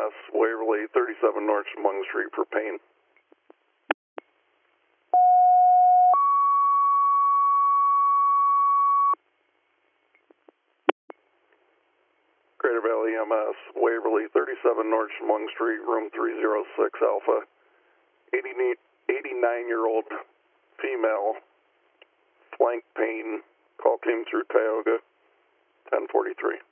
EMS, Waverly, 37 North Chemung Street for pain. Crater Valley EMS, Waverly, 37 North Chemung Street, room 306 Alpha. 89-year-old female, flank pain. Call came through Tioga, 1043.